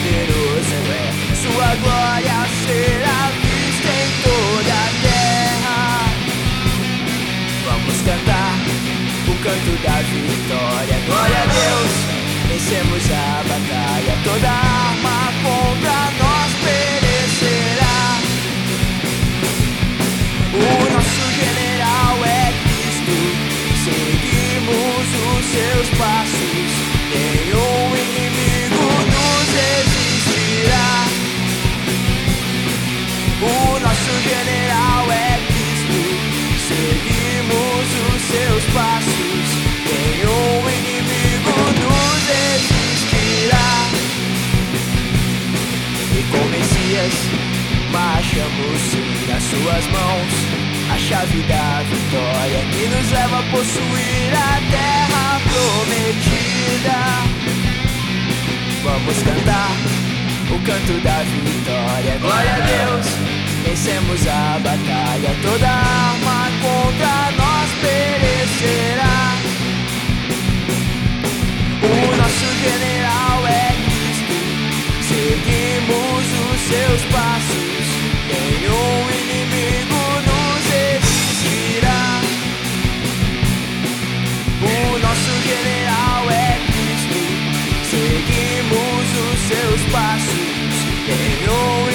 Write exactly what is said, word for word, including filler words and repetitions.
poderoso é, sua glória será vista em toda a terra. Vamos cantar o canto da vitória. Glória a Deus, vencemos a batalha. Toda arma contra nós perecerá. O nosso general é Cristo, seguimos os seus passos. Nenhum inimigo nos resistirá. O nosso general é Cristo, seguimos os seus passos. Nenhum inimigo nos resistirá. E com o Messias marchamos sim, nas suas mãos a chave da vitória que nos leva a possuir a terra prometida. Vamos cantar o canto da vitória. Glória a Deus, vencemos a batalha. Toda arma contra nós perecerá. O nosso general é Cristo, seguimos os seus passos. Nenhum inimigo nos resistirá. O nosso general é Cristo, seguimos os seus passos. Nenhum